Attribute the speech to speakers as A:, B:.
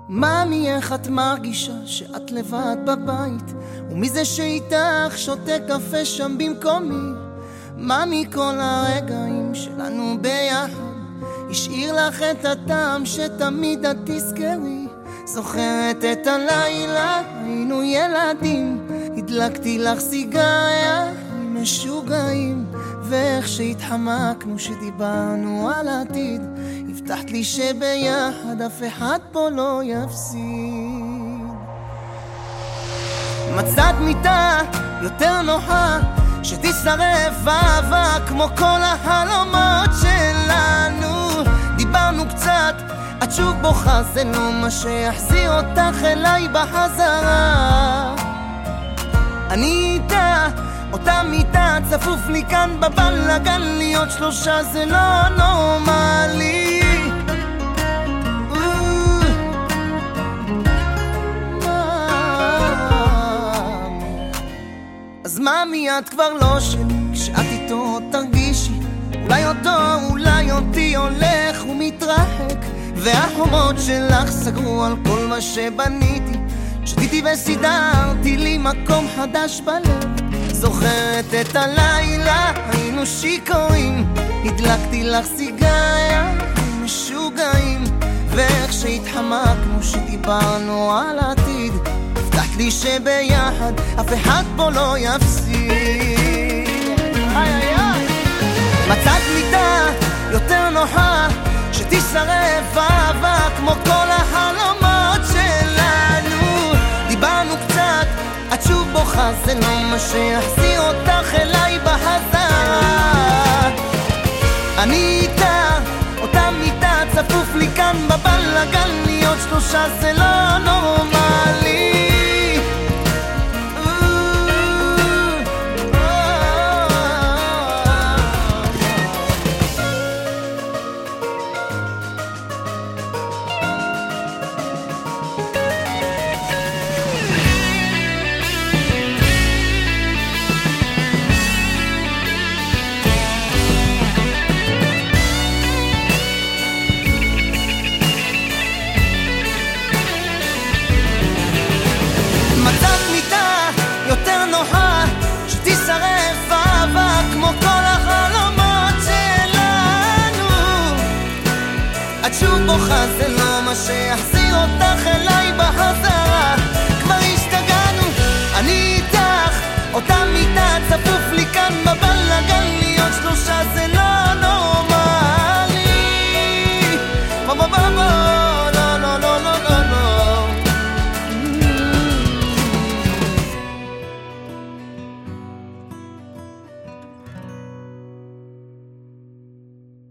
A: מאמי, איך את מרגישה שאת לבד בבית, ומי זה שאיתך שותה קפה שם במקומי? מאמי, כל הרגעים שלנו ביחד השאיר לך את הטעם שתמיד את תזכרי. זוכרת את הלילה, היינו ילדים, הדלקתי לך סיגריה עם משוגעים, ואיך שהתחמקנו שדיברנו על העתיד, הבטחת לי שביחד אף אחד פה לא יפסיד. מצאת מיטה יותר נוחה שתשרף אהבה כמו כל החלומות שלנו. דיברנו קצת, את שוב בוכה, זה לא מה שיחזיר אותך אליי בחזרה. אני איתה, אותה מיטה, צפוף לי כאן בבלגן, להיות שלושה זה לא נורמלי. אז מאמי, את כבר לא שלי, כשאת איתו תרגישי אולי אותו, אולי אותי הולך ומתרחק, והחומות שלך סגרו על כל מה שבניתי, שתיתי וסידרתי לי מקום חדש בלב. זוכרת את הלילה, היינו שיקורים, הדלקתי לך סיגריה עם משוגעים, ואיך שהתחמקנו שדיברנו על העתיד, הבטחת לי שביחד אף אחד פה לא יפסיד. מצאת מיטה יותר נוחה שתשרף אהבה כמו כל החלומות שלנו. דיברנו קצת, את שוב בוכה, זה לא מה שיחזיר אותך אליי בחזרה. אני איתה, אותה מיטה, צפוף לי כאן בבלגן, להיות שלושה זה לא נורמלי. שתשרף אהבה כמו כל החלומות שלנו. את שוב בוכה, זה לא מה שיחזיר אותך אליי בחזרה. כבר השתגענו, אני איתך, אותה מיטה, צפוף לי כאן בבלגן, להיות שלושה זה לא נורמלי.